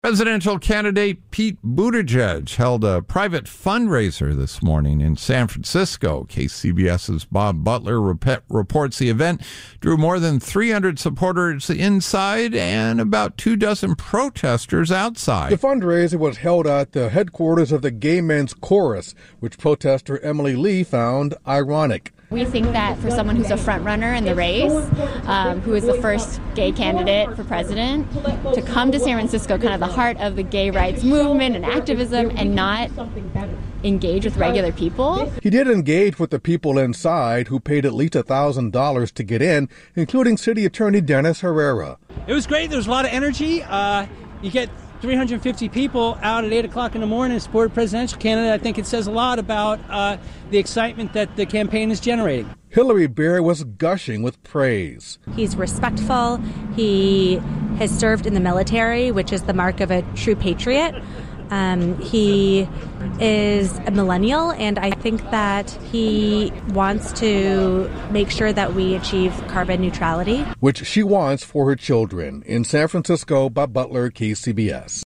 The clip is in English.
Presidential candidate Pete Buttigieg held a private fundraiser this morning in San Francisco. KCBS's Bob Butler reports the event drew more than 300 supporters inside and about 24 protesters outside. The fundraiser was held at the headquarters of the Gay Men's Chorus, which protester Emily Lee found ironic. We think that for someone who's a front runner in the race, who is the first gay candidate for president, to come to San Francisco, kind of the heart of the gay rights movement and activism, and not engage with regular people. He did engage with the people inside who paid at least $1,000 to get in, including City Attorney Dennis Herrera. It was great. There was a lot of energy. You get 350 people out at 8 o'clock in the morning to support a presidential candidate. I think it says a lot about the excitement that the campaign is generating. Hillary Bear was gushing with praise. He's respectful. He has served in the military, which is the mark of a true patriot. He is a millennial, and I think that he wants to make sure that we achieve carbon neutrality, which she wants for her children. In San Francisco, Bob Butler, KCBS.